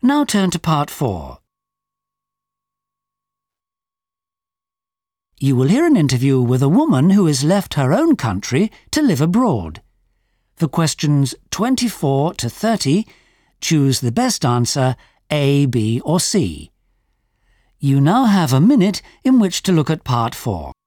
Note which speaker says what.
Speaker 1: Now turn to part 4. You will hear an interview with a woman who has left her own country to live abroad. For questions 24 to 30, choose the best answer A, B or C. You now have a minute in which to look at part 4.